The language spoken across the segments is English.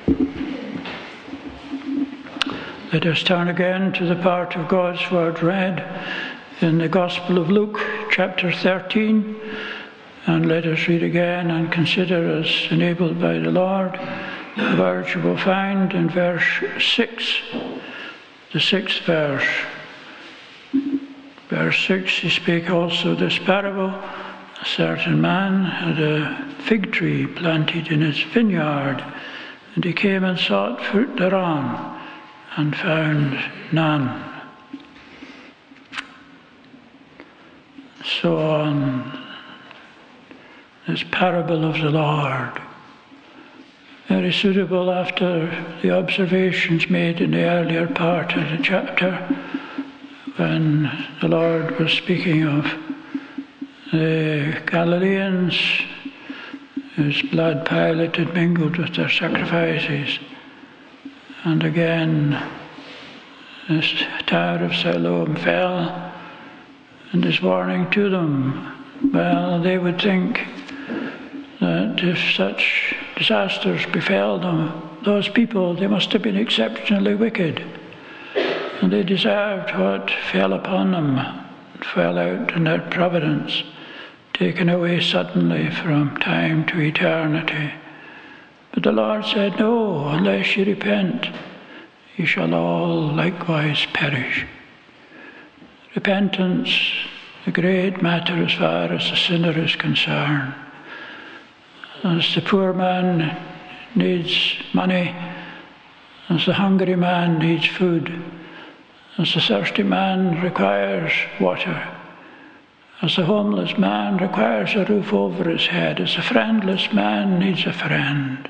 Let us turn again to the part of God's Word read in the Gospel of Luke, chapter 13, and let us read again and consider, as enabled by the Lord, the words you will find in verse 6, the 6th verse. Verse 6, he spake also this parable: a certain man had a fig tree planted in his vineyard, and he came and sought fruit thereon, and found none. So on, this parable of the Lord, very suitable after the observations made in the earlier part of the chapter, when the Lord was speaking of the Galileans whose blood Pilate had mingled with their sacrifices. And again, this tower of Siloam fell, and his warning to them. Well, they would think that if such disasters befell them, those people, they must have been exceptionally wicked, and they deserved what fell upon them, fell out in their providence, taken away suddenly from time to eternity. But the Lord said, no, unless you repent, you shall all likewise perish. Repentance, a great matter as far as the sinner is concerned. As the poor man needs money, as the hungry man needs food, as the thirsty man requires water, as the homeless man requires a roof over his head, as the friendless man needs a friend,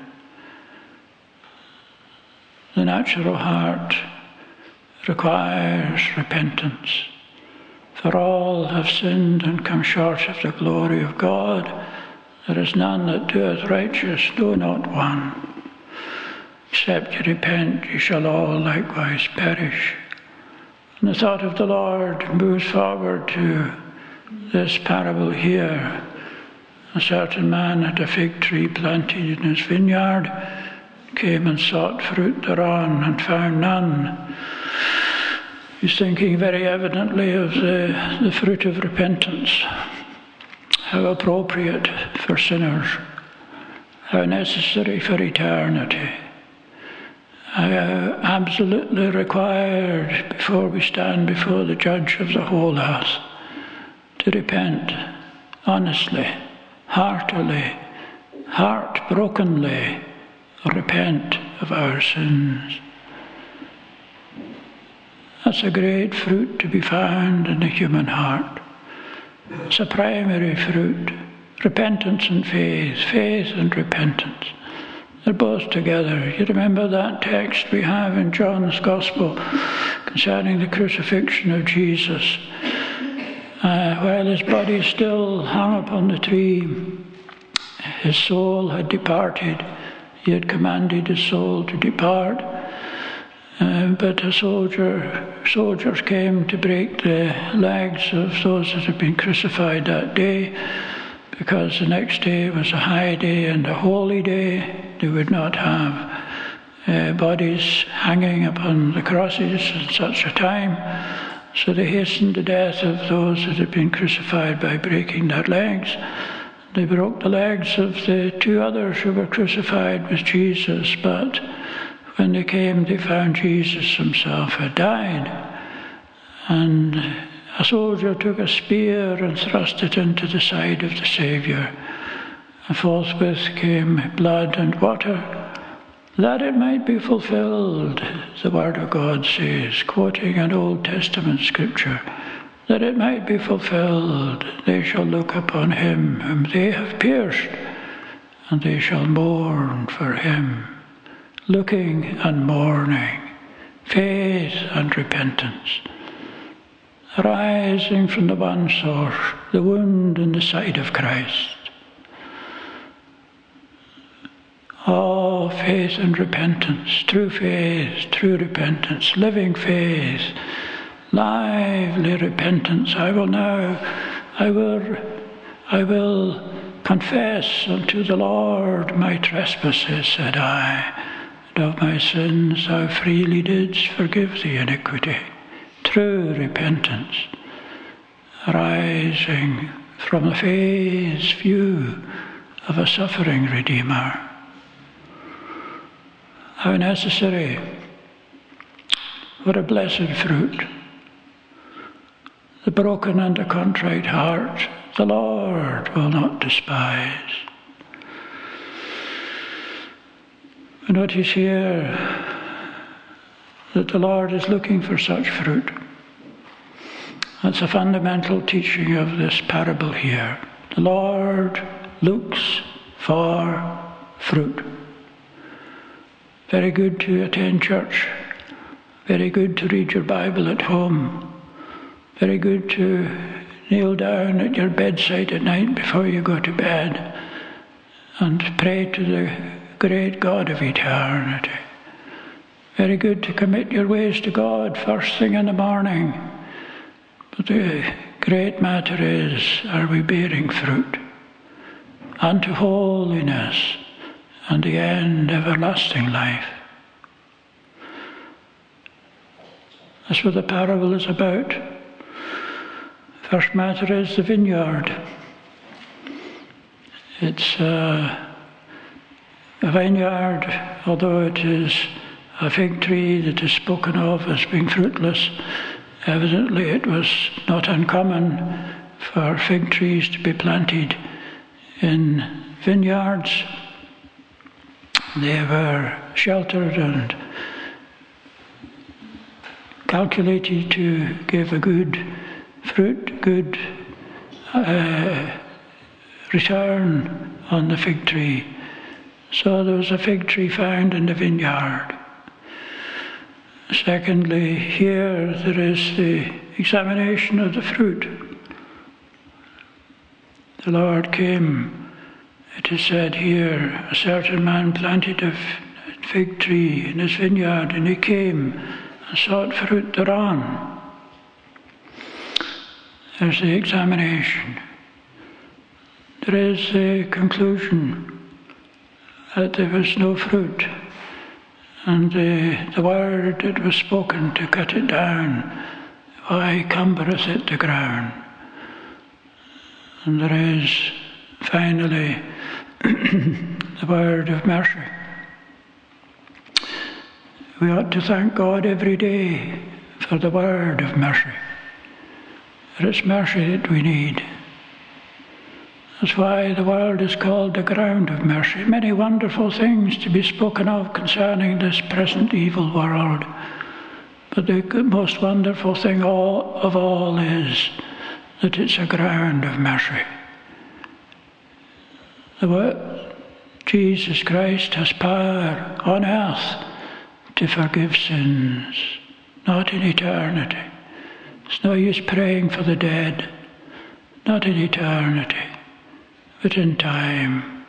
the natural heart requires repentance. For all have sinned and come short of the glory of God. There is none that doeth righteous, no, not one. Except you repent, you shall all likewise perish. And the thought of the Lord moves forward to this parable here. A certain man had a fig tree planted in his vineyard, came and sought fruit thereon, and found none. He's thinking very evidently of the fruit of repentance, how appropriate for sinners, how necessary for eternity, how absolutely required before we stand before the judge of the whole house, to repent honestly, heartily, heartbrokenly, repent of our sins. That's a great fruit to be found in the human heart. It's a primary fruit. Repentance and faith, faith and repentance. They're both together. You remember that text we have in John's Gospel concerning the crucifixion of Jesus. While his body still hung upon the tree, his soul had departed. He had commanded his soul to depart. But soldiers came to break the legs of those that had been crucified that day, because the next day was a high day and a holy day. They would not have bodies hanging upon the crosses at such a time. So they hastened the death of those that had been crucified by breaking their legs. They broke the legs of the two others who were crucified with Jesus, but when they came, they found Jesus himself had died. And a soldier took a spear and thrust it into the side of the Saviour. And forthwith came blood and water, that it might be fulfilled, the Word of God says, quoting an Old Testament scripture, that it might be fulfilled, they shall look upon him whom they have pierced, and they shall mourn for him. Looking and mourning, faith and repentance, arising from the one source, the wound in the side of Christ. Oh, faith and repentance, true repentance, living faith, lively repentance. I will confess unto the Lord my trespasses, said I, and of my sins thou freely didst forgive the iniquity. True repentance, arising from the face view of a suffering Redeemer. How necessary, what a blessed fruit. The broken and the contrite heart the Lord will not despise. And notice here that the Lord is looking for such fruit. That's a fundamental teaching of this parable here. The Lord looks for fruit. Very good to attend church. Very good to read your Bible at home. Very good to kneel down at your bedside at night before you go to bed and pray to the great God of eternity. Very good to commit your ways to God first thing in the morning. But the great matter is, are we bearing fruit unto holiness and the end, everlasting life? That's what the parable is about. First matter is the vineyard. It's a vineyard, although it is a fig tree that is spoken of as being fruitless. Evidently it was not uncommon for fig trees to be planted in vineyards. They were sheltered and calculated to give a good fruit, good return on the fig tree. So there was a fig tree found in the vineyard. Secondly, here there is the examination of the fruit. The Lord came, it is said here, a certain man planted a fig tree in his vineyard, and he came and sought fruit thereon. There's the examination. There is the conclusion that there was no fruit, and the word that was spoken to cut it down, why cumbereth it the ground? And there is finally the word of mercy. We ought to thank God every day for the word of mercy. For it's mercy that we need. That's why the world is called the ground of mercy. Many wonderful things to be spoken of concerning this present evil world. But the most wonderful thing of all is that it's a ground of mercy. Jesus Christ has power on earth to forgive sins, not in eternity. It's no use praying for the dead, not in eternity, but in time.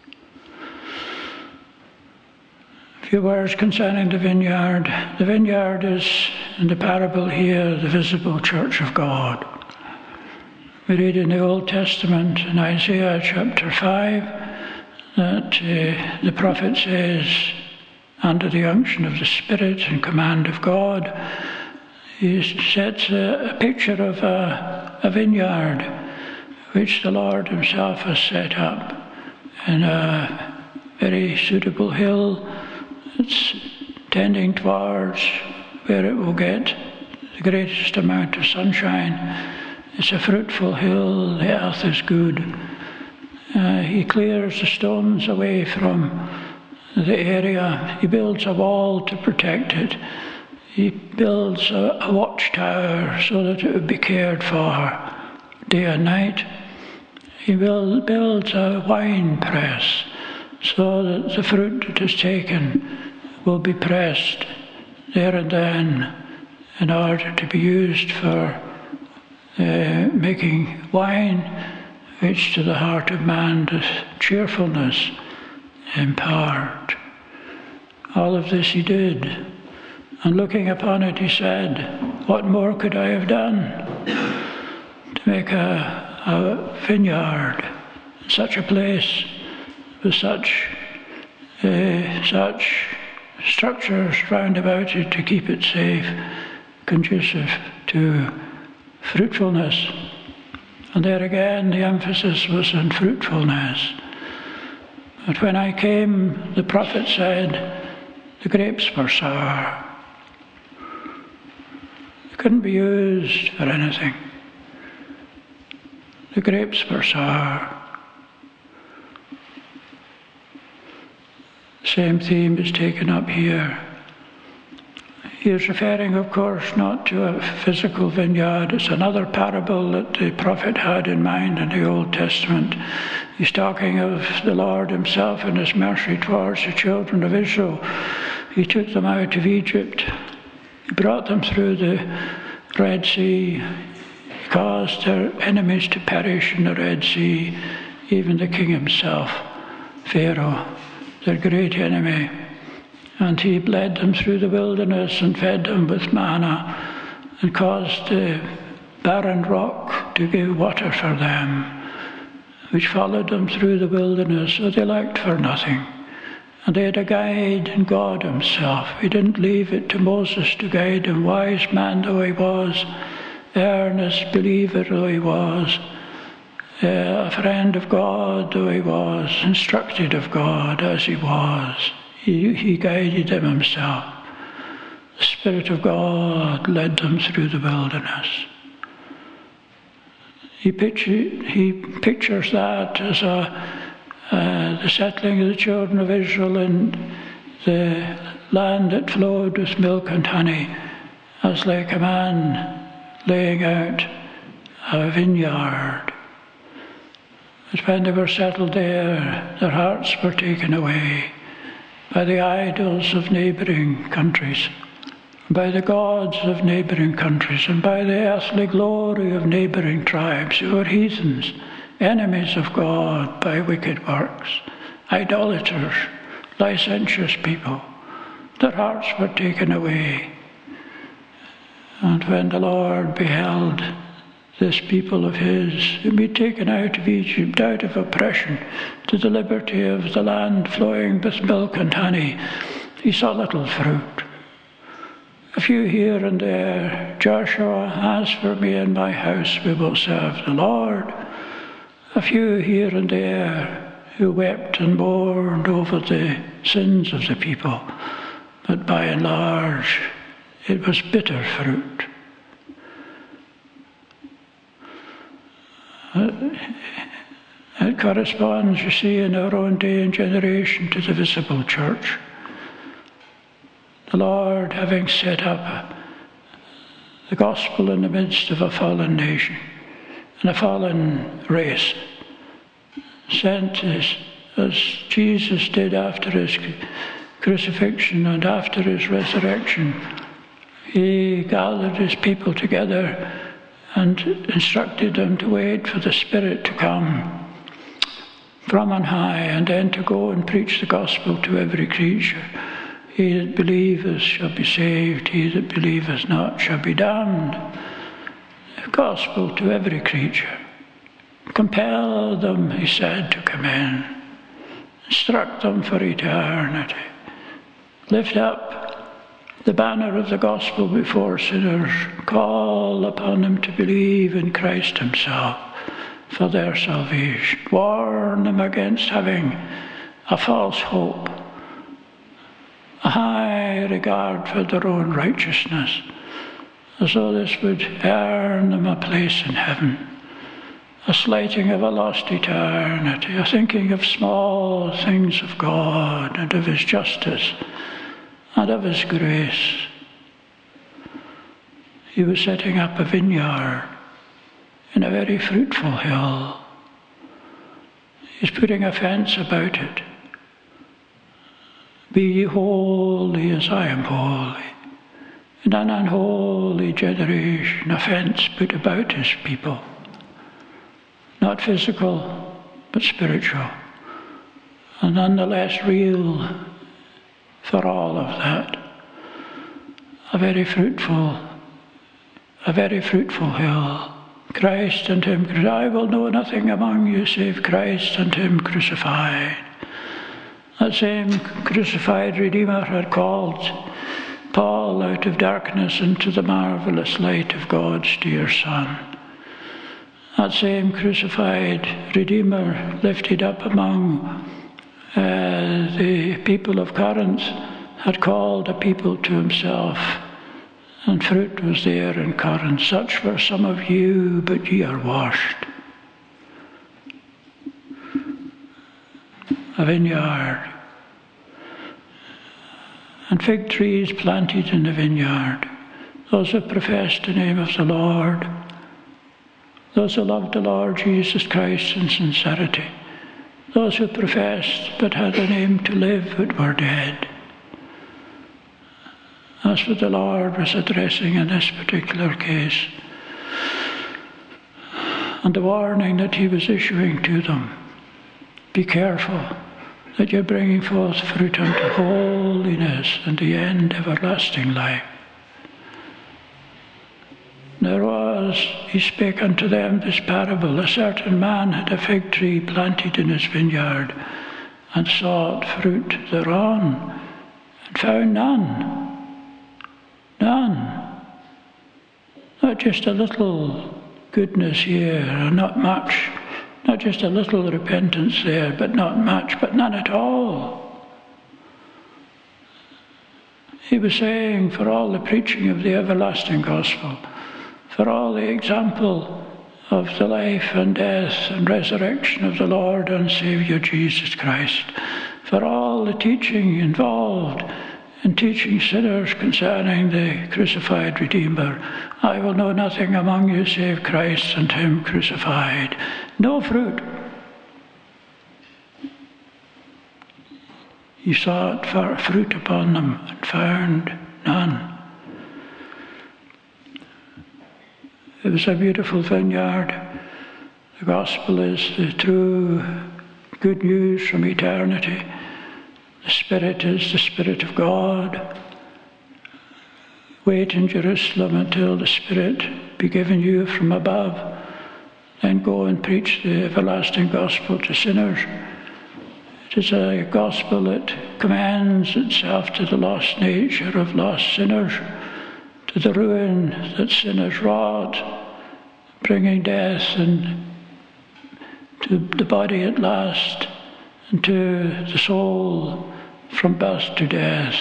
A few words concerning the vineyard. The vineyard is, in the parable here, the visible church of God. We read in the Old Testament, in Isaiah chapter 5, that the prophet says, under the unction of the Spirit and command of God, he sets a picture of a vineyard which the Lord himself has set up in a very suitable hill. It's tending towards where it will get the greatest amount of sunshine. It's a fruitful hill, the earth is good. He clears the stones away from the area. He builds a wall to protect it. He builds a watchtower so that it would be cared for day and night. He builds a wine press so that the fruit that is taken will be pressed there and then in order to be used for making wine, which to the heart of man does cheerfulness impart. All of this he did. And looking upon it, he said, what more could I have done to make a vineyard in such a place with such structures round about it to keep it safe, conducive to fruitfulness. And there again, the emphasis was on fruitfulness. But when I came, the prophet said, the grapes were sour. They couldn't be used for anything. The grapes were sour. The same theme is taken up here. He is referring, of course, not to a physical vineyard. It's another parable that the prophet had in mind in the Old Testament. He's talking of the Lord himself and his mercy towards the children of Israel. He took them out of Egypt. He brought them through the Red Sea. He caused their enemies to perish in the Red Sea, even the king himself, Pharaoh, their great enemy. And he led them through the wilderness and fed them with manna and caused the barren rock to give water for them, which followed them through the wilderness, so they lacked for nothing. And they had a guide in God himself. He didn't leave it to Moses to guide him, wise man though he was, earnest believer though he was, a friend of God though he was, instructed of God as he was. He guided them himself. The Spirit of God led them through the wilderness. He pictures that as the settling of the children of Israel in the land that flowed with milk and honey, as like a man laying out a vineyard. But when they were settled there, their hearts were taken away by the idols of neighbouring countries, by the gods of neighbouring countries, and by the earthly glory of neighbouring tribes who were heathens, enemies of God by wicked works, idolaters, licentious people. Their hearts were taken away. And when the Lord beheld this people of his, whom he had taken out of Egypt, out of oppression, to the liberty of the land flowing with milk and honey, he saw little fruit. A few here and there. Joshua, as for me and my house, we will serve the Lord. A few here and there who wept and mourned over the sins of the people, but by and large, it was bitter fruit. It corresponds, you see, in our own day and generation to the visible church. The Lord, having set up the gospel in the midst of a fallen nation and a fallen race, sent as Jesus did after his crucifixion and after his resurrection. He gathered his people together and instructed them to wait for the Spirit to come from on high, and then to go and preach the gospel to every creature. He that believeth shall be saved, he that believeth not shall be damned. The gospel to every creature. Compel them, he said, to come in. Instruct them for eternity. Lift up the banner of the gospel before sinners. Call upon them to believe in Christ himself for their salvation. Warn them against having a false hope, a high regard for their own righteousness, as though this would earn them a place in heaven, a slighting of a lost eternity, a thinking of small things of God and of his justice and of his grace. He was setting up a vineyard in a very fruitful hill. He's putting a fence about it. Be ye holy as I am holy. In an unholy generation, a fence put about his people. Not physical, but spiritual. And nonetheless real for all of that. A very fruitful hill. Christ and him, I will know nothing among you save Christ and him crucified. That same crucified Redeemer had called Paul out of darkness into the marvelous light of God's dear Son. That same crucified Redeemer lifted up among the people of Corinth had called a people to himself, and fruit was there in Corinth. Such were some of you, but ye are washed. A vineyard, and fig trees planted in the vineyard. Those who professed the name of the Lord, those who loved the Lord Jesus Christ in sincerity, those who professed but had a name to live but were dead. That's what the Lord was addressing in this particular case, and the warning that he was issuing to them: be careful that you're bringing forth fruit unto holiness and the end everlasting life. There was, he spake unto them this parable: a certain man had a fig tree planted in his vineyard, and sought fruit thereon, and found none. None. Not just a little goodness here, or not much. Not just a little repentance there, but not much, but none at all. He was saying, for all the preaching of the everlasting gospel, for all the example of the life and death and resurrection of the Lord and Saviour Jesus Christ, for all the teaching involved in teaching sinners concerning the crucified Redeemer, I will know nothing among you save Christ and him crucified. No fruit. He sought for fruit upon them and found none. It was a beautiful vineyard. The gospel is the true good news from eternity. The Spirit is the Spirit of God. Wait in Jerusalem until the Spirit be given you from above. Then go and preach the everlasting gospel to sinners. It is a gospel that commends itself to the lost nature of lost sinners, to the ruin that sin has wrought, bringing death and to the body at last, and to the soul from birth to death.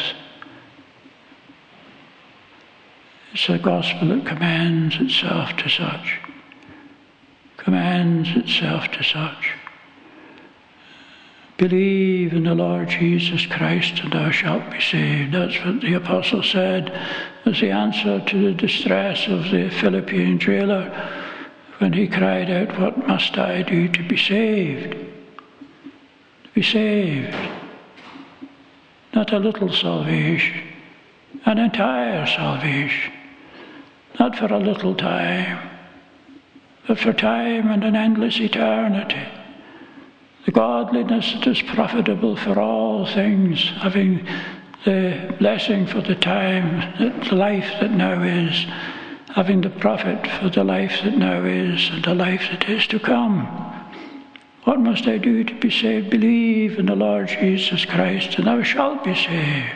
It's a gospel that commends itself to such. Commends itself to such. Believe in the Lord Jesus Christ and thou shalt be saved. That's what the apostle said was the answer to the distress of the Philippian jailer when he cried out, what must I do to be saved? To be saved. Not a little salvation, an entire salvation. Not for a little time, but for time and an endless eternity. The godliness that is profitable for all things, having the blessing for the time, the life that now is, having the profit for the life that now is and the life that is to come. What must I do to be saved? Believe in the Lord Jesus Christ, and thou shalt be saved.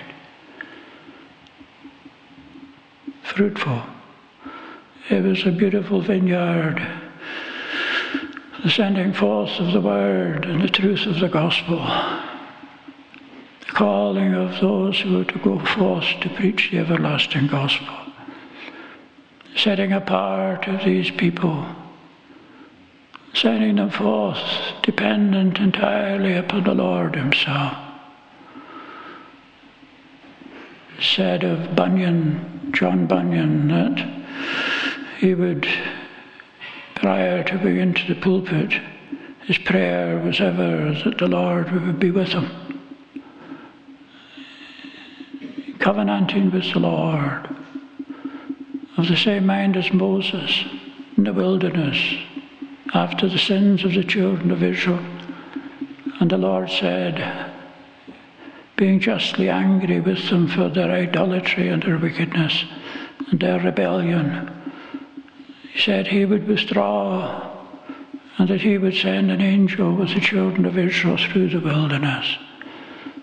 Fruitful. It was a beautiful vineyard, the sending forth of the word and the truth of the gospel, the calling of those who are to go forth to preach the everlasting gospel, setting apart of these people, sending them forth dependent entirely upon the Lord himself. Said of Bunyan, John Bunyan, that he would, prior to going into the pulpit, his prayer was ever that the Lord would be with him, covenanting with the Lord, of the same mind as Moses in the wilderness after the sins of the children of Israel. And the Lord said, being justly angry with them for their idolatry and their wickedness and their rebellion, he said he would withdraw and that he would send an angel with the children of Israel through the wilderness.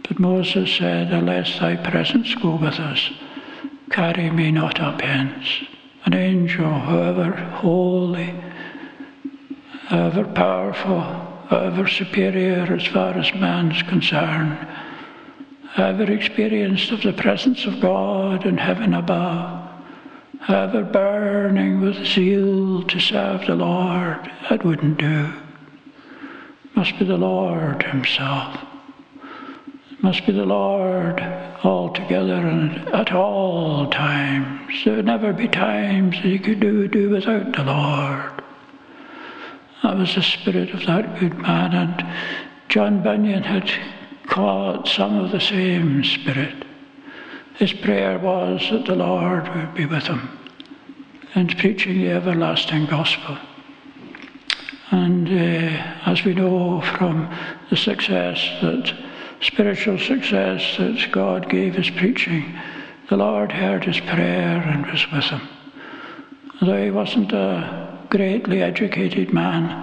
But Moses said, unless thy presence go with us, carry me not up hence. An angel, however holy, however powerful, however superior as far as man's concerned, however experienced of the presence of God in heaven above, however burning with zeal to serve the Lord, that wouldn't do. It must be the Lord himself. It must be the Lord altogether and at all times. There would never be times that you could do without the Lord. That was the spirit of that good man, and John Bunyan had caught some of the same spirit. His prayer was that the Lord would be with him in preaching the everlasting gospel. And as we know from the spiritual success that God gave his preaching, the Lord heard his prayer and was with him. Although he wasn't a greatly educated man,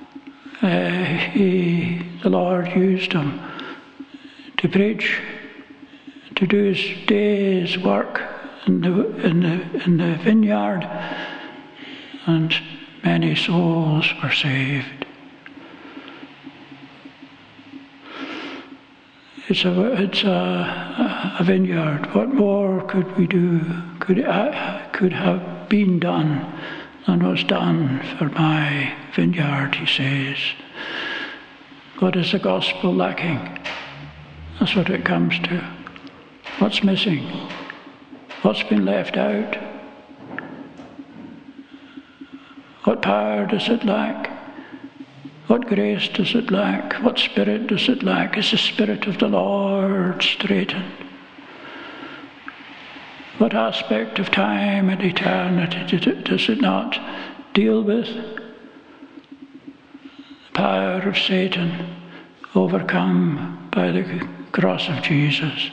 the Lord used him to preach, to do his day's work in the vineyard, and many souls were saved. It's a vineyard. What more could we do? Could have been done than was done for my vineyard, he says. What is the gospel lacking? That's what it comes to. What's missing? What's been left out? What power does it lack? What grace does it lack? What spirit does it lack? Is the Spirit of the Lord straitened? What aspect of time and eternity does it not deal with? The power of Satan overcome by the cross of Jesus.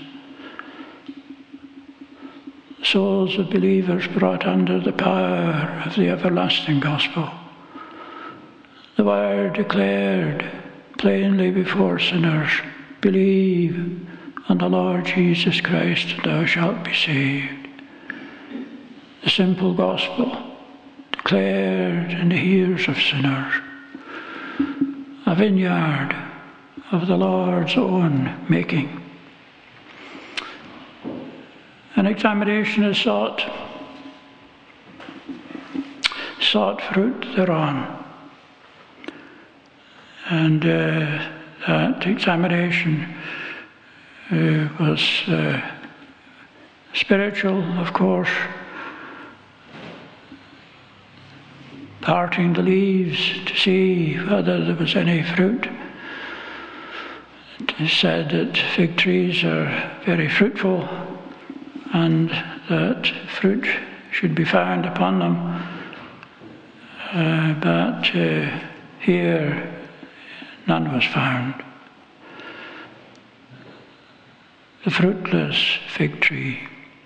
Souls of believers brought under the power of the everlasting gospel. The word declared plainly before sinners, believe on the Lord Jesus Christ and thou shalt be saved. The simple gospel declared in the ears of sinners. A vineyard of the Lord's own making. An examination is sought fruit thereon. And that examination was spiritual, of course, parting the leaves to see whether there was any fruit. It is said that fig trees are very fruitful and that fruit should be found upon them, but here none was found. The fruitless fig tree.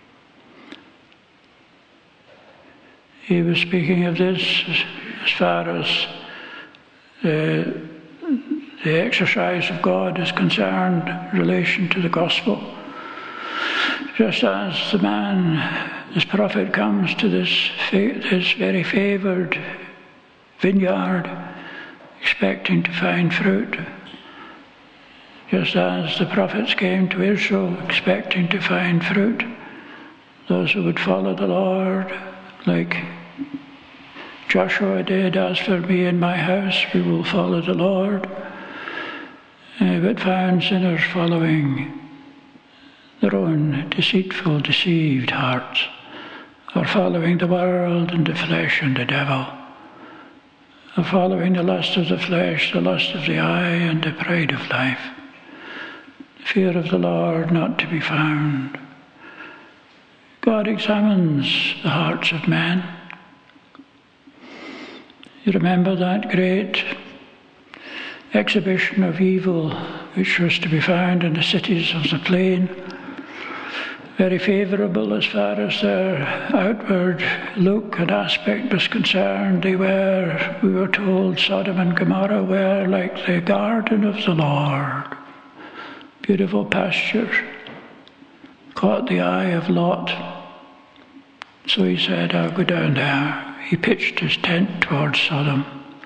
He was speaking of this as far as the exercise of God is concerned in relation to the gospel. Just as the man, this prophet, comes to this very favoured vineyard, expecting to find fruit, just as the prophets came to Israel expecting to find fruit, those who would follow the Lord, like Joshua did, as for me and my house, we will follow the Lord, but found sinners following their own deceitful, deceived hearts, or following the world and the flesh and the devil, or following the lust of the flesh, the lust of the eye, and the pride of life. The fear of the Lord not to be found. God examines the hearts of men. You remember that great exhibition of evil which was to be found in the cities of the plain, very favourable as far as their outward look and aspect was concerned. We were told, Sodom and Gomorrah were like the garden of the Lord, beautiful pastures, caught the eye of Lot. So he said, I'll go down there. He pitched his tent towards Sodom.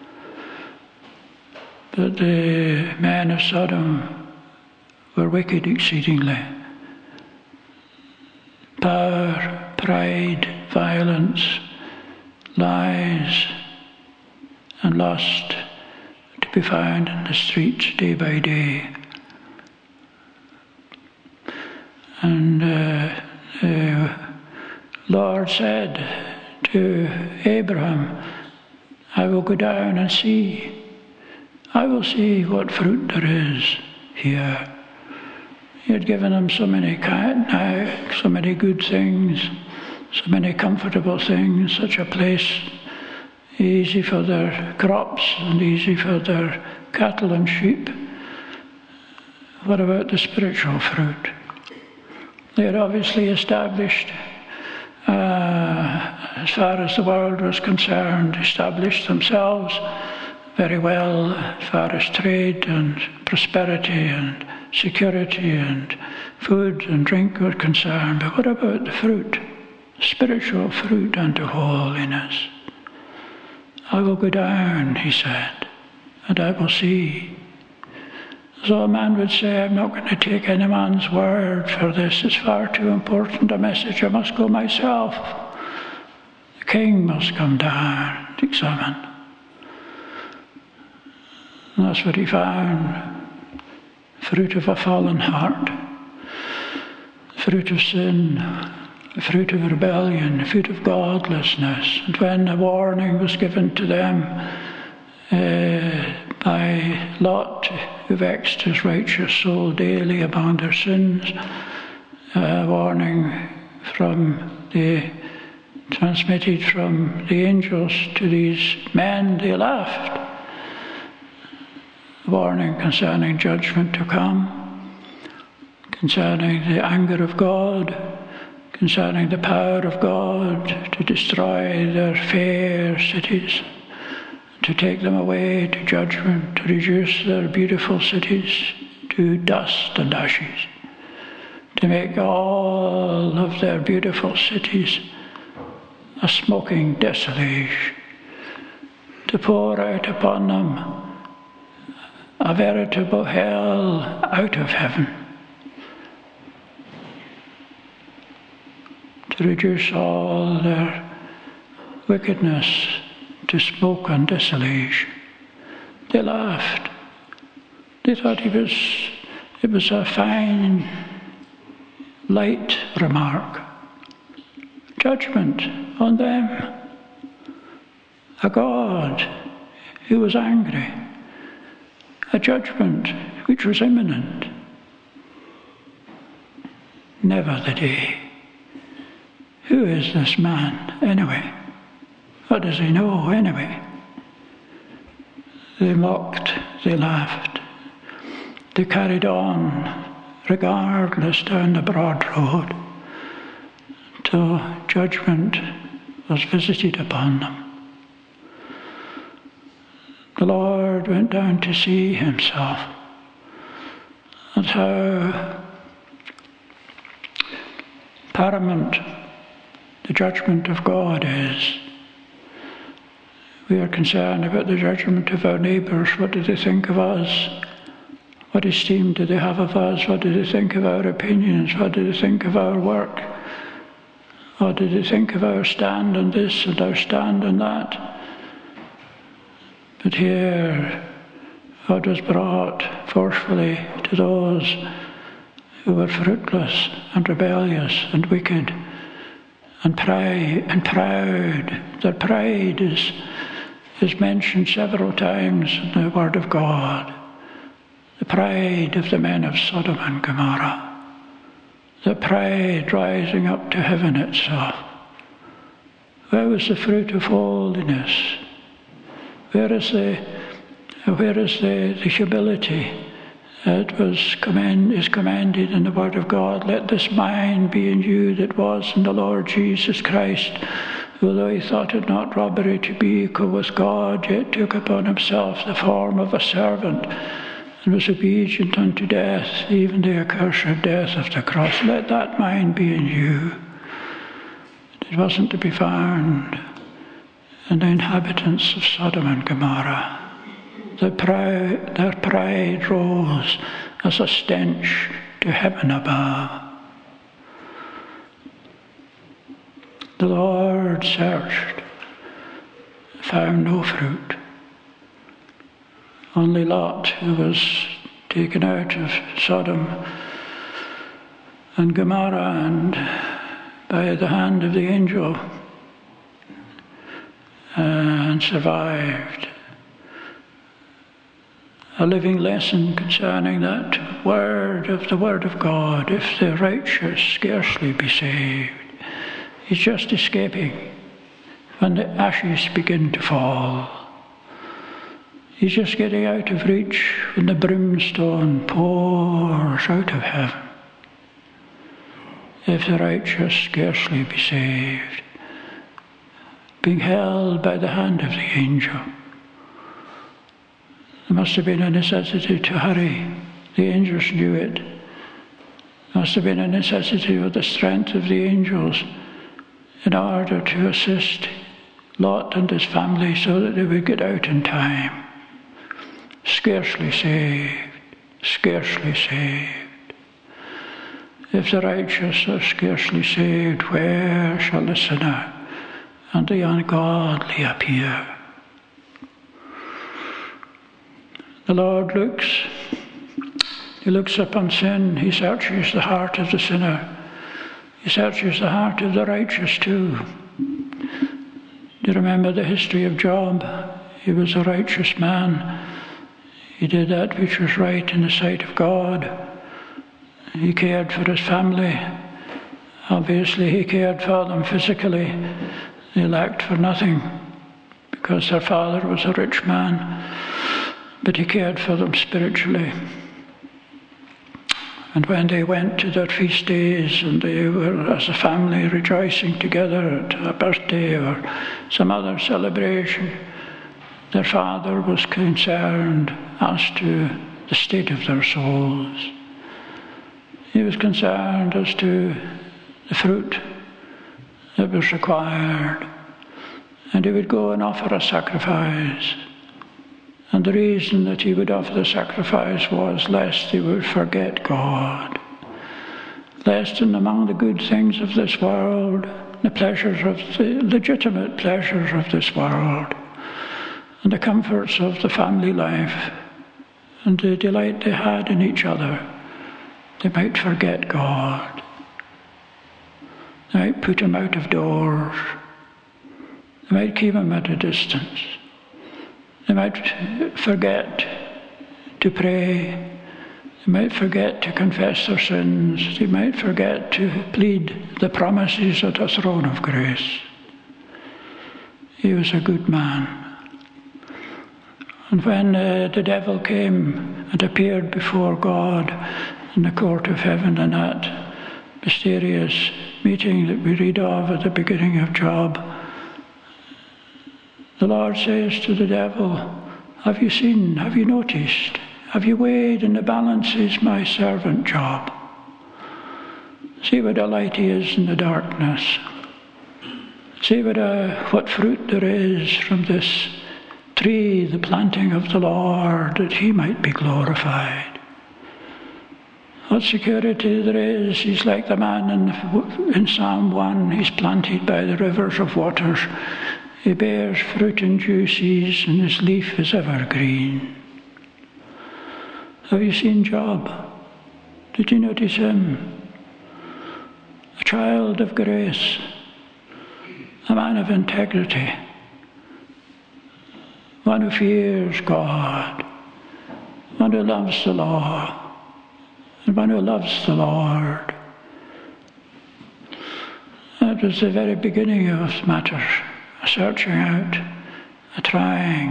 But the men of Sodom were wicked exceedingly. Power, pride, violence, lies, and lust to be found in the streets day by day. And the Lord said to Abraham, I will go down and see. I will see what fruit there is here. He had given them so many good things, so many comfortable things, such a place easy for their crops and easy for their cattle and sheep. What about the spiritual fruit? They had obviously established, as far as the world was concerned, established themselves very well as far as trade and prosperity and security and food and drink were concerned. But what about the fruit, spiritual fruit unto holiness? I will go down, he said, and I will see. So a man would say, I'm not going to take any man's word for this. It's far too important a message. I must go myself. The king must come down to examine. And that's what he found. Fruit of a fallen heart. Fruit of sin. The fruit of rebellion. The fruit of godlessness. And when a warning was given to them by Lot, who vexed his righteous soul daily upon their sins, a warning transmitted from the angels to these men, they laughed. A warning concerning judgment to come, concerning the anger of God, concerning the power of God to destroy their fair cities, to take them away to judgment, to reduce their beautiful cities to dust and ashes, to make all of their beautiful cities a smoking desolation, to pour out upon them a veritable hell out of heaven, to reduce all their wickedness to smoke and desolation. They laughed. They thought it was a fine, light remark. Judgment on them. A God who was angry. A judgment which was imminent. Never the day. Who is this man anyway? What does he know anyway? They mocked, they laughed. They carried on regardless down the broad road till judgment was visited upon them. The Lord went down to see himself. That's how paramount the judgment of God is. We are concerned about the judgment of our neighbours. What do they think of us? What esteem do they have of us? What do they think of our opinions? What do they think of our work? What do they think of our stand on this and our stand on that? But here, God was brought forcefully to those who were fruitless and rebellious and wicked and proud. Their pride is mentioned several times in the Word of God. The pride of the men of Sodom and Gomorrah. The pride rising up to heaven itself. Where was the fruit of holiness? Where is the humility that is commanded in the Word of God? Let this mind be in you that was in the Lord Jesus Christ, who, though he thought it not robbery to be equal with God, yet took upon himself the form of a servant, and was obedient unto death, even the accursed death of the cross. Let that mind be in you. It wasn't to be found in the inhabitants of Sodom and Gomorrah. Their pride rose as a stench to heaven above. The Lord searched, found no fruit. Only Lot, who was taken out of Sodom and Gomorrah and by the hand of the angel and survived. A living lesson concerning that word of God. If the righteous scarcely be saved, he's just escaping when the ashes begin to fall. He's just getting out of reach when the brimstone pours out of heaven. If the righteous scarcely be saved, being held by the hand of the angel. There must have been a necessity to hurry. The angels knew it. There must have been a necessity with the strength of the angels in order to assist Lot and his family so that they would get out in time. Scarcely saved, scarcely saved. If the righteous are scarcely saved, where shall the sinner and the ungodly appear? The Lord looks. He looks upon sin. He searches the heart of the sinner. He searches the heart of the righteous too. Do you remember the history of Job? He was a righteous man. He did that which was right in the sight of God. He cared for his family. Obviously, he cared for them physically. They lacked for nothing because their father was a rich man. But he cared for them spiritually. And when they went to their feast days and they were as a family rejoicing together at a birthday or some other celebration, their father was concerned as to the state of their souls. He was concerned as to the fruit that was required. And he would go and offer a sacrifice. And the reason that he would offer the sacrifice was lest he would forget God. Lest in among the good things of this world, the legitimate pleasures of this world, and the comforts of the family life, and the delight they had in each other, they might forget God. They might put him out of doors. They might keep him at a distance. They might forget to pray. They might forget to confess their sins. They might forget to plead the promises at the throne of grace. He was a good man. And when the devil came and appeared before God in the court of heaven in that mysterious meeting that we read of at the beginning of Job, the Lord says to the devil, have you seen, have you noticed, have you weighed in the balances my servant Job? See what a light he is in the darkness. See what fruit there is from this tree, the planting of the Lord, that he might be glorified. What security there is. He's like the man in Psalm 1. He's planted by the rivers of waters. He bears fruit and juices, and his leaf is evergreen. Have you seen Job? Did you notice him? A child of grace, a man of integrity, one who fears God, one who loves the law, and one who loves the Lord. That was the very beginning of matters. A searching out, a trying,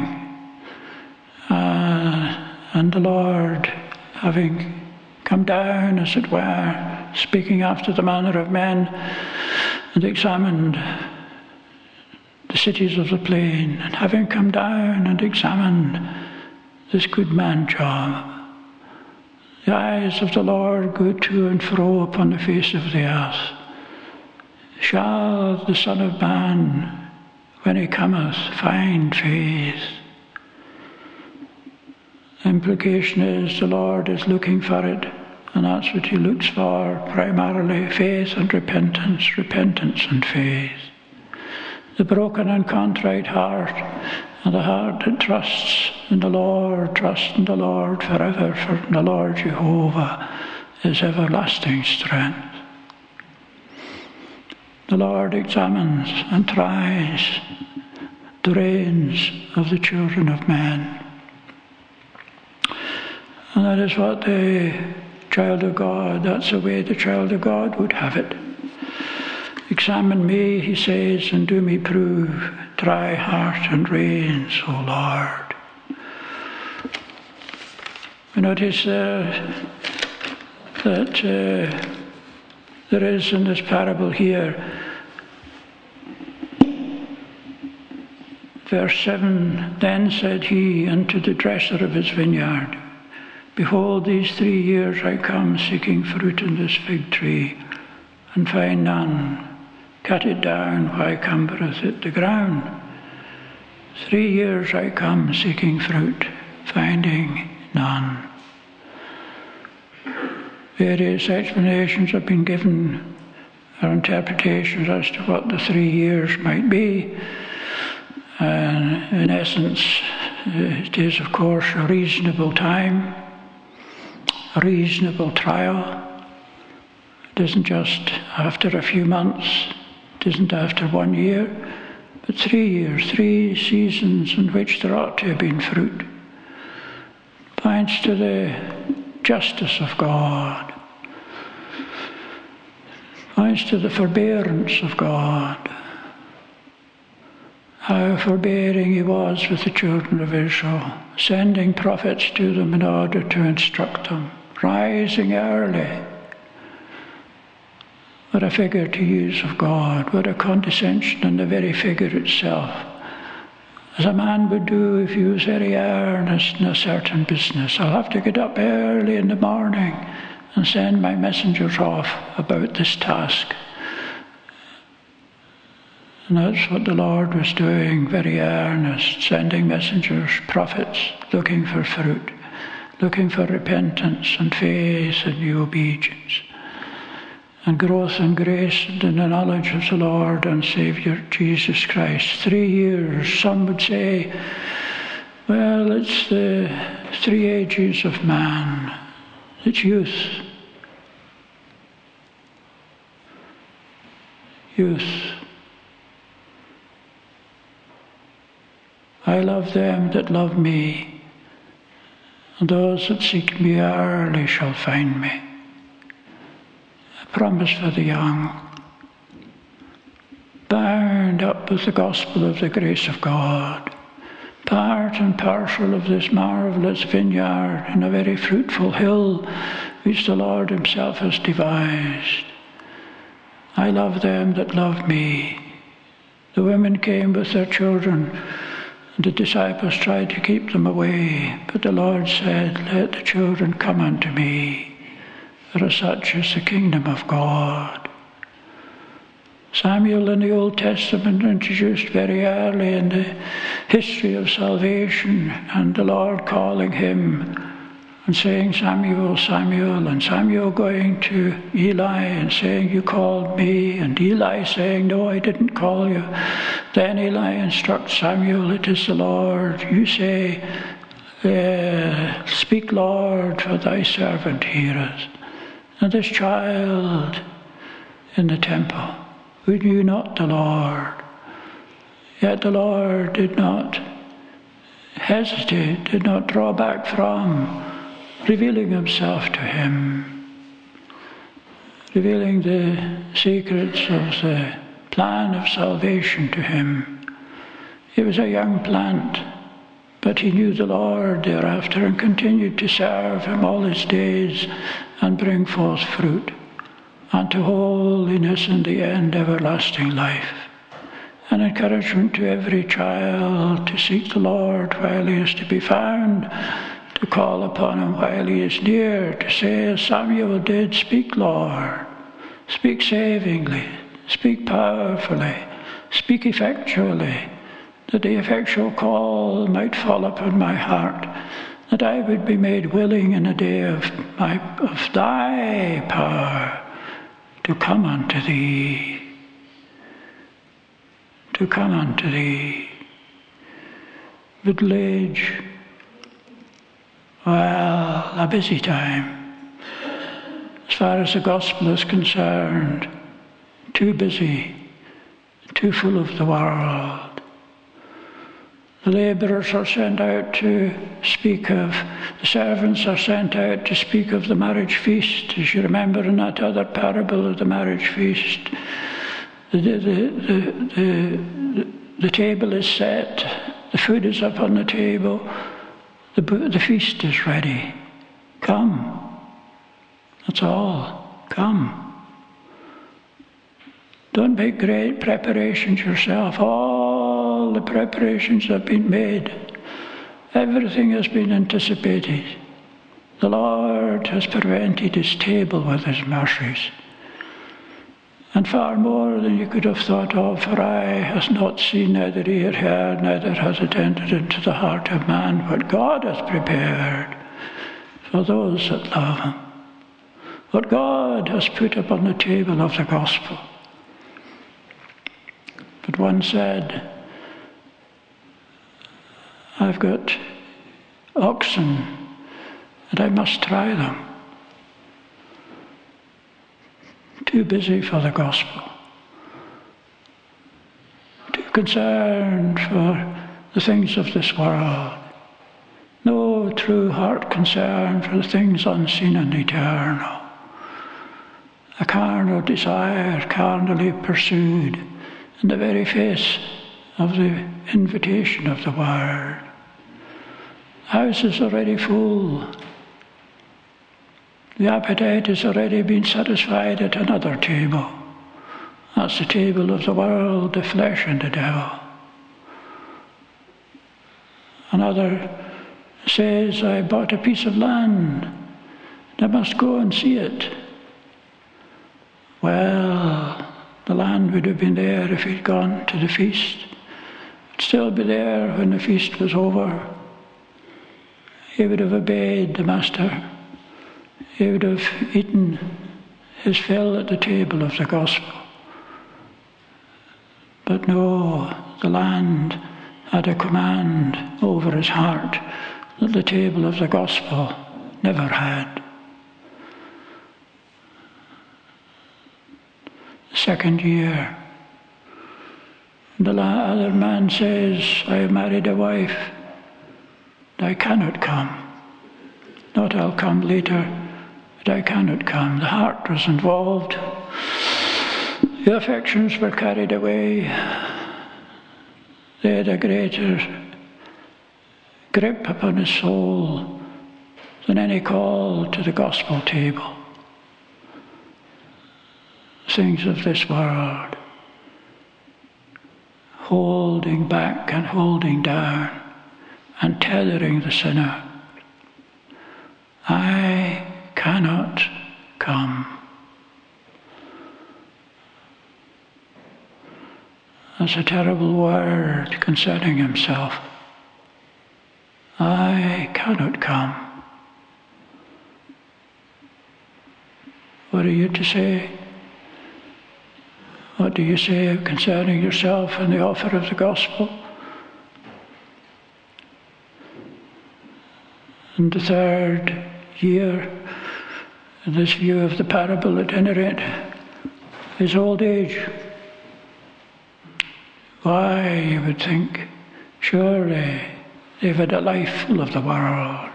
and the Lord, having come down, as it were, speaking after the manner of men, and examined the cities of the plain, and having come down and examined this good man Job, The eyes of the Lord go to and fro upon the face of the earth. Shall the Son of Man, when he cometh, find faith? The implication is the Lord is looking for it, and that's what he looks for, primarily faith and repentance, repentance and faith. The broken and contrite heart, and the heart that trusts in the Lord forever, for the Lord Jehovah is everlasting strength. The Lord examines and tries the reins of the children of men. And that is what the child of God, that's the way the child of God would have it. Examine me, he says, and do me prove. Try heart and reins, O Lord. We notice that there is in this parable here, verse 7, then said he unto the dresser of his vineyard, behold, these 3 years I come seeking fruit in this fig tree, and find none. Cut it down, why cumbereth it the ground? 3 years I come seeking fruit, finding none. Various explanations have been given, or interpretations as to what the 3 years might be. In essence, it is, of course, a reasonable time, a reasonable trial. It isn't just after a few months, it isn't after 1 year, but 3 years, 3 seasons in which there ought to have been fruit. Points to the justice of God, points to the forbearance of God, how forbearing he was with the children of Israel, sending prophets to them in order to instruct them, rising early. What a figure to use of God, what a condescension in the very figure itself. As a man would do if he was very earnest in a certain business. I'll have to get up early in the morning and send my messengers off about this task. And that's what the Lord was doing, very earnest, sending messengers, prophets, looking for fruit, looking for repentance and faith and new obedience, and growth in grace and in the knowledge of the Lord and Saviour Jesus Christ. 3 years, some would say, well, it's the 3 ages of man. It's youth. Youth. I love them that love me, and those that seek me early shall find me. Promise for the young, bound up with the gospel of the grace of God, part and parcel of this marvellous vineyard and a very fruitful hill which the Lord himself has devised. I love them that love me. The women came with their children, and the disciples tried to keep them away, but the Lord said, let the children come unto me. For such is the kingdom of God. Samuel in the Old Testament introduced very early in the history of salvation, and the Lord calling him and saying, Samuel, Samuel, and Samuel going to Eli and saying, you called me, and Eli saying, no, I didn't call you. Then Eli instructs Samuel, it is the Lord. You say, speak, Lord, for thy servant heareth. And this child in the temple, who knew not the Lord, yet the Lord did not hesitate, did not draw back from revealing himself to him, revealing the secrets of the plan of salvation to him. He was a young plant, but he knew the Lord thereafter and continued to serve him all his days and bring forth fruit unto holiness in the end, everlasting life. An encouragement to every child to seek the Lord while he is to be found, to to call upon him while he is near, to say as Samuel did, "Speak, Lord, speak savingly, speak powerfully, speak effectually, that the effectual call might fall upon my heart, that I would be made willing in the day of thy power to come unto thee, to come unto thee." Middle age, well, a busy time. As far as the gospel is concerned, too busy, too full of the world. The labourers are sent out to speak of, the servants are sent out to speak of the marriage feast. As you remember in that other parable of the marriage feast, the table is set, the food is up on the table, the feast is ready. Come. That's all. Come. Don't make great preparations yourself. All the preparations have been made. Everything has been anticipated. The Lord has presented his table with his mercies. And far more than you could have thought of, for eye has not seen, neither ear heard, neither has it entered into the heart of man what God hath prepared for those that love him. What God has put upon the table of the gospel. But one said, "I've got oxen and I must try them." Too busy for the gospel. Too concerned for the things of this world. No true heart concern for the things unseen and eternal. A carnal desire, carnally pursued, in the very face of the invitation of the word. The house is already full. The appetite has already been satisfied at another table. That's the table of the world, the flesh, and the devil. Another says, "I bought a piece of land, and I must go and see it." Well, the land would have been there if he'd gone to the feast. It'd still be there when the feast was over. He would have obeyed the master. He would have eaten his fill at the table of the gospel. But no, the land had a command over his heart that the table of the gospel never had. The second year, the other man says, "I have married a wife, and I cannot come. Not I'll come later, but I cannot come." The heart was involved. The affections were carried away. They had a greater grip upon his soul than any call to the gospel table. Things of this world, holding back and holding down and tethering the sinner. I cannot come. That's a terrible word concerning himself. I cannot come. What are you to say? What do you say concerning yourself and the offer of the gospel? And the third year, in this view of the parable at any rate, is old age. Why, you would think, surely they've had a life full of the world.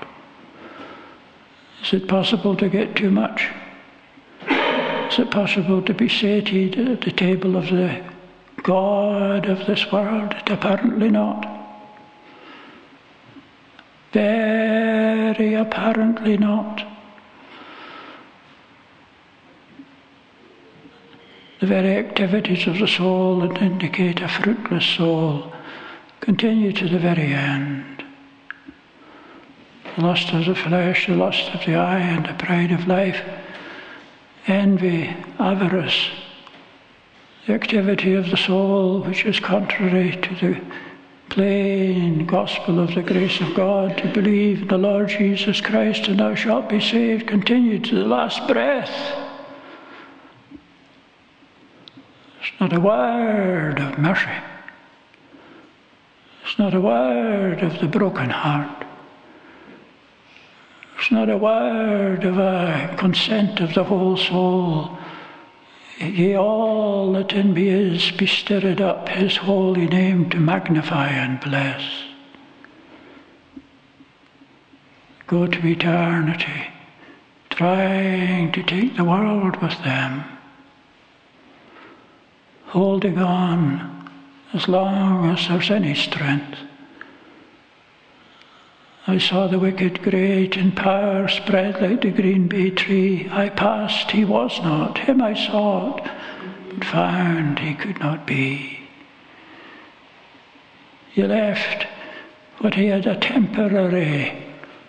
Is it possible to get too much? Is it possible to be sated at the table of the God of this world? Apparently not. Very apparently not. The very activities of the soul that indicate a fruitless soul continue to the very end. the lust of the flesh, the lust of the eye, and the pride of life, envy, avarice, the activity of the soul which is contrary to the plain gospel of the grace of God, to believe in the Lord Jesus Christ and thou shalt be saved, continued to the last breath. It's not a word of mercy. It's not a word of the broken heart. It's not a word of a consent of the whole soul. Yea, all that in me is, be stirred up, his holy name to magnify and bless. Go to eternity, trying to take the world with them, holding on as long as there's any strength. I saw the wicked great in power spread like the green bay tree. I passed, he was not, him I sought, but found he could not be. He left what he had a temporary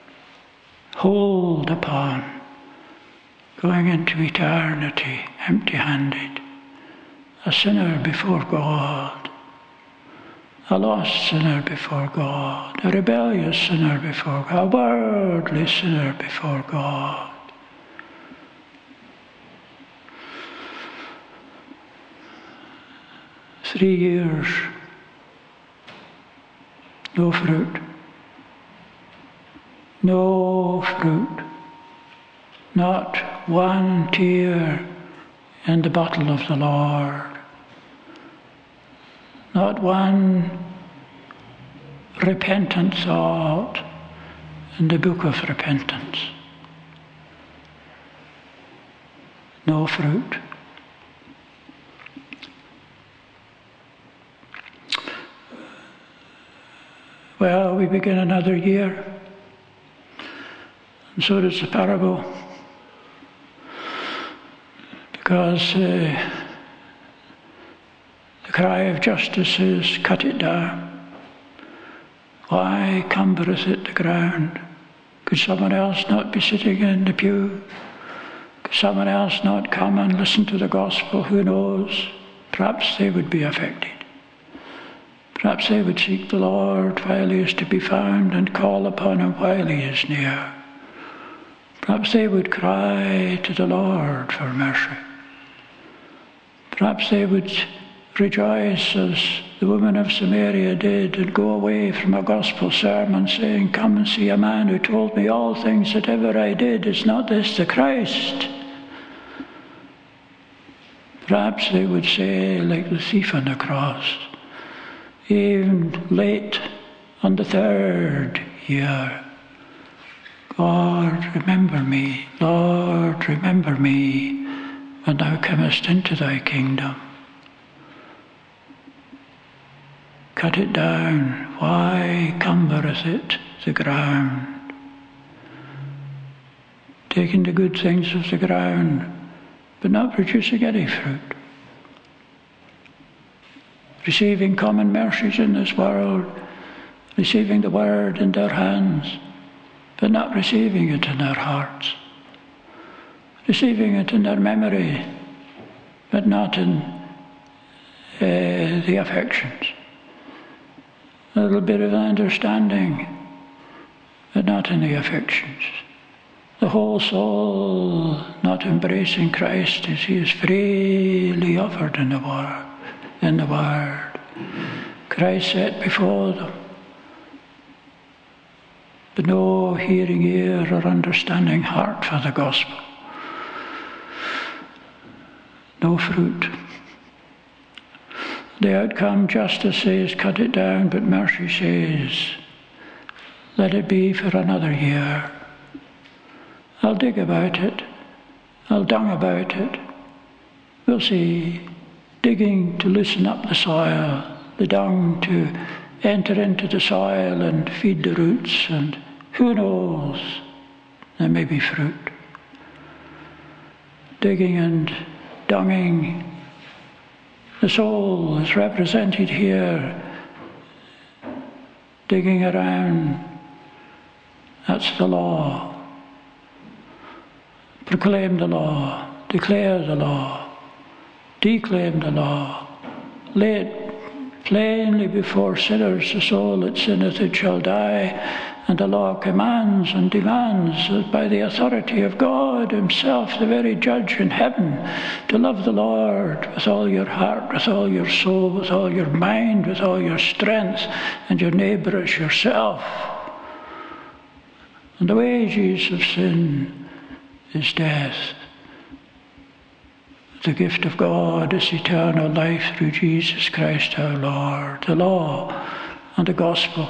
hold upon, going into eternity empty-handed, a sinner before God. A lost sinner before God, a rebellious sinner before God, a worldly sinner before God. Three years, no fruit. No fruit. Not one tear in the bottle of the Lord. Not one repentant thought in the book of repentance. No fruit. Well, we begin another year, and so does the parable, because the cry of justice is, cut it down. Why cumbereth it the ground? Could someone else not be sitting in the pew? Could someone else not come and listen to the gospel? Who knows? Perhaps they would be affected. Perhaps they would seek the Lord while he is to be found and call upon him while he is near. Perhaps they would cry to the Lord for mercy. Perhaps they would rejoice as the woman of Samaria did and go away from a gospel sermon saying, come and see a man who told me all things that ever I did. Is not this the Christ? Perhaps they would say, like the thief on the cross, even late on the third year, God, remember me, Lord, remember me, when thou comest into thy kingdom. Cut it down. Why cumbereth it the ground? Taking the good things of the ground, but not producing any fruit. Receiving common mercies in this world, receiving the word in their hands, but not receiving it in their hearts. Receiving it in their memory, but not in the affections. A little bit of understanding, but not in the affections. The whole soul not embracing Christ as he is freely offered in the Word. Christ set before them, but no hearing ear or understanding heart for the gospel. No fruit. The outcome, justice says, cut it down, but mercy says, let it be for another year. I'll dig about it. I'll dung about it. We'll see. Digging to loosen up the soil, the dung to enter into the soil and feed the roots, and who knows, there may be fruit. Digging and dunging. The soul is represented here, digging around That's the law. Proclaim the law, declare the law, declaim the law, lay it plainly before sinners. The soul that sinneth, it shall die. And the law commands and demands that by the authority of God himself, the very judge in heaven, to love the Lord with all your heart, with all your soul, with all your mind, with all your strength, and your neighbour as yourself. And the wages of sin is death. The gift of God is eternal life through Jesus Christ our Lord. The law and the gospel,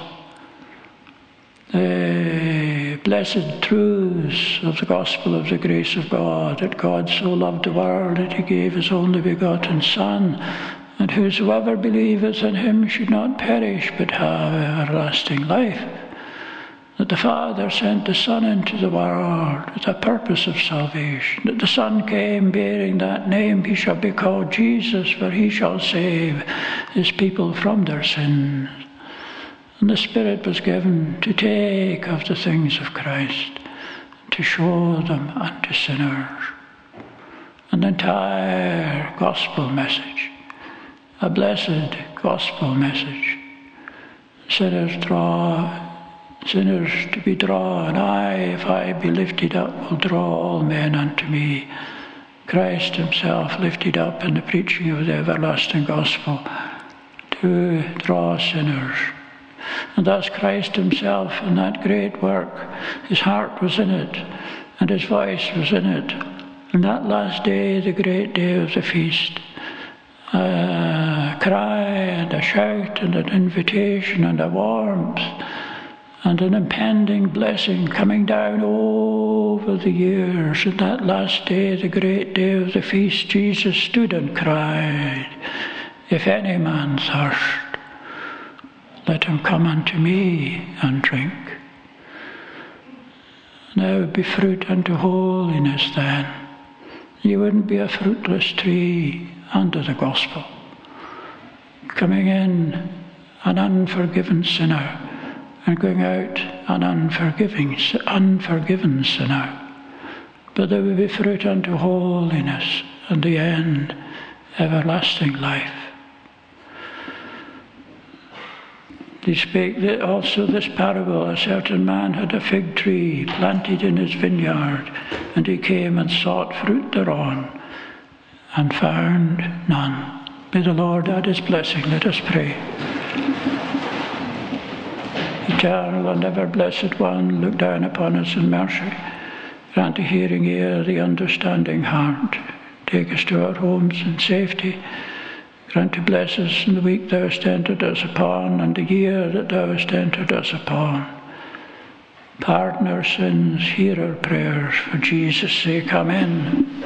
the blessed truths of the gospel of the grace of God, that God so loved the world that he gave his only begotten Son, and whosoever believeth in him should not perish but have everlasting life. That the Father sent the Son into the world with a purpose of salvation. That the Son came bearing that name, he shall be called Jesus, for he shall save his people from their sins. And the Spirit was given to take of the things of Christ, to show them unto sinners. An entire gospel message, a blessed gospel message. Sinners to be drawn. I, if I be lifted up, will draw all men unto me. Christ himself lifted up in the preaching of the everlasting gospel to draw sinners. And thus Christ himself in that great work, his heart was in it, and his voice was in it. And that last day, the great day of the feast, a cry and a shout and an invitation and a warmth and an impending blessing coming down over the years. And that last day, the great day of the feast, Jesus stood and cried, "If any man thirst, let him come unto me and drink." And there would be fruit unto holiness then. You wouldn't be a fruitless tree under the gospel. Coming in an unforgiven sinner and going out an unforgiven sinner. But there would be fruit unto holiness, and the end, everlasting life. He spake also this parable. A certain man had a fig tree planted in his vineyard, and he came and sought fruit thereon, and found none. May the Lord add his blessing. Let us pray. Eternal and ever blessed one, look down upon us in mercy. Grant the hearing ear, the understanding heart. Take us to our homes in safety. Grant to bless us in the week thou hast entered us upon, and the year that thou hast entered us upon. Pardon our sins, hear our prayers, for Jesus' sake, amen.